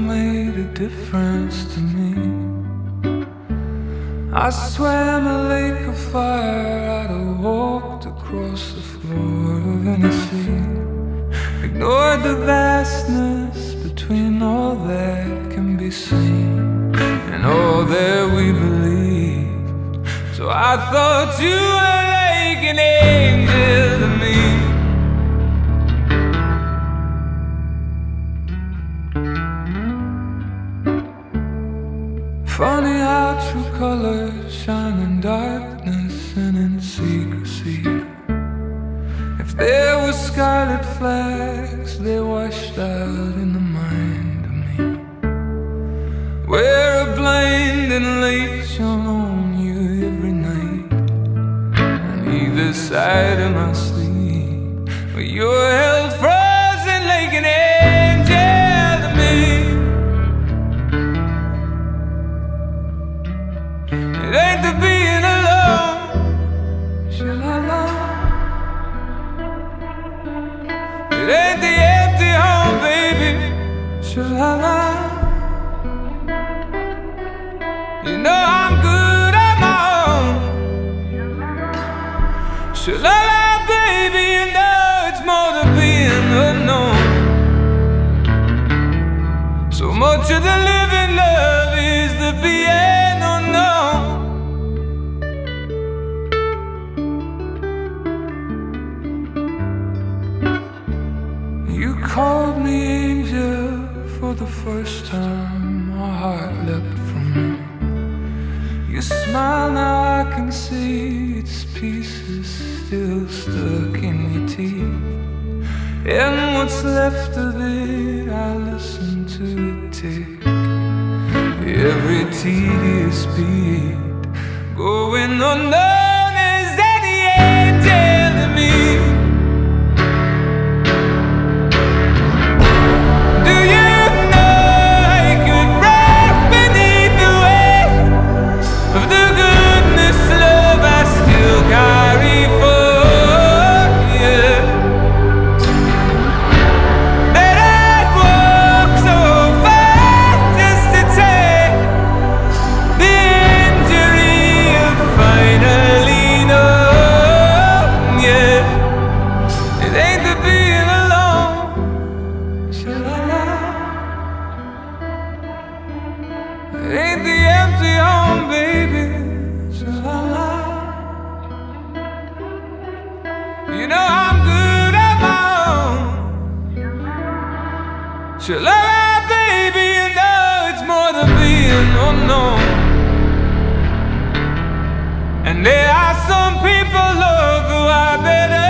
made a difference to me. I swam a lake of fire, I'd have walked across the floor of any sea. Ignored the vastness between all that can be seen and all that we believe. So I thought you were like an angel to me. Funny how true colors shine in darkness and in secrecy. If there were scarlet flags, they washed out in the mind of me. Where a blinding light shone on you every night, on either side of my sleep, where you were held frozen like an angel to me. It ain't the being alone, sha-la-la. It ain't the empty home, baby, sha-la-la. You know I'm good on my own, sha-la-la, baby. You know it's more than being unknown. So much of the living love is the being unknown. You called me angel for the first time, my heart leapt from me. You smile, now I can see its pieces still stuck in your teeth. And what's left of it, I listen to it tick, every tedious beat going unknown. Is that the angel to me? Do you know I could break beneath the weight of the goodness, love I still carry for you? That I'd walk so far just to take the injury of finally knowing you. It ain't the being alone, sha-la-la. It ain't the empty home, baby, sha-la-la. You know I'm good on my own, sha-la-la, baby. You know it's more than being unknown. And there are some people, love, who I better